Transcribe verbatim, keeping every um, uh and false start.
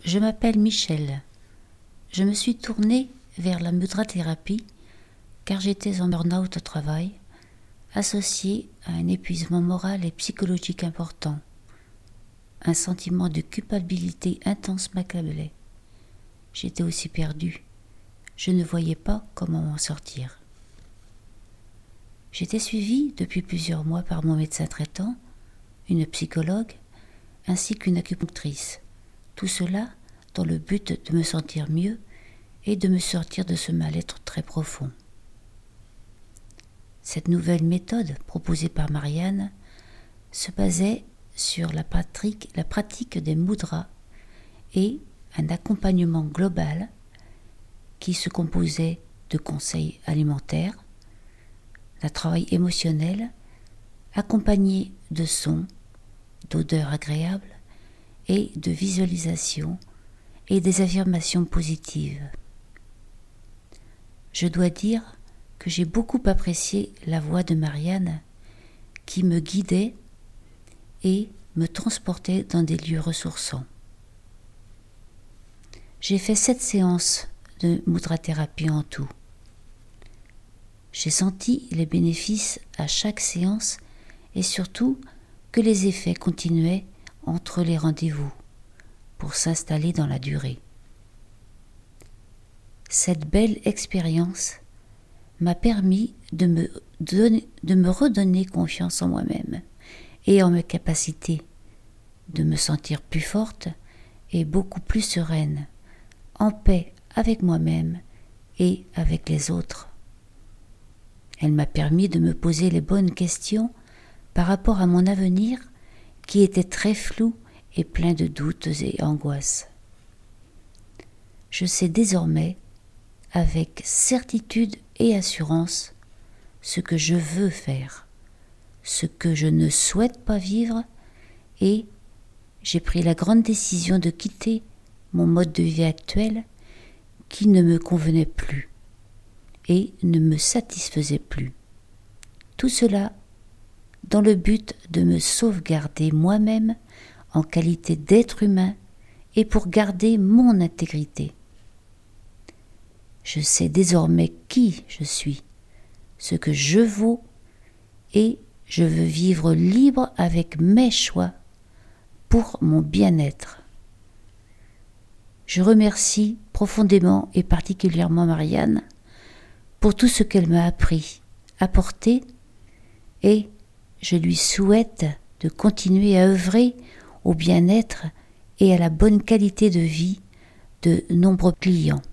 Je m'appelle Michel. Je me suis tournée vers la mudrathérapie car j'étais en burn-out au travail, associé à un épuisement moral et psychologique important. Un sentiment de culpabilité intense m'accablait. J'étais aussi perdue. Je ne voyais pas comment m'en sortir. J'étais suivie depuis plusieurs mois par mon médecin traitant, une psychologue, ainsi qu'une acupunctrice. Tout cela dans le but de me sentir mieux et de me sortir de ce mal-être très profond. Cette nouvelle méthode proposée par Marianne se basait sur la pratique, la pratique des mudras et un accompagnement global qui se composait de conseils alimentaires, d'un travail émotionnel accompagné de sons, d'odeurs agréables et de visualisation et des affirmations positives. Je dois dire que j'ai beaucoup apprécié la voix de Marianne qui me guidait et me transportait dans des lieux ressourçants. J'ai fait sept séances de mudrathérapie en tout. J'ai senti les bénéfices à chaque séance et surtout que les effets continuaient entre les rendez-vous pour s'installer dans la durée. Cette belle expérience m'a permis de me, donner, de me redonner confiance en moi-même et en mes capacités, de me sentir plus forte et beaucoup plus sereine, en paix avec moi-même et avec les autres. Elle m'a permis de me poser les bonnes questions par rapport à mon avenir qui était très flou et plein de doutes et angoisses. Je sais désormais, avec certitude et assurance, ce que je veux faire, ce que je ne souhaite pas vivre, et j'ai pris la grande décision de quitter mon mode de vie actuel qui ne me convenait plus et ne me satisfaisait plus. Tout cela dans le but de me sauvegarder moi-même en qualité d'être humain et pour garder mon intégrité. Je sais désormais qui je suis, ce que je vaux, et je veux vivre libre avec mes choix pour mon bien-être. Je remercie profondément et particulièrement Marianne pour tout ce qu'elle m'a appris, apporté, et je lui souhaite de continuer à œuvrer au bien-être et à la bonne qualité de vie de nombreux clients.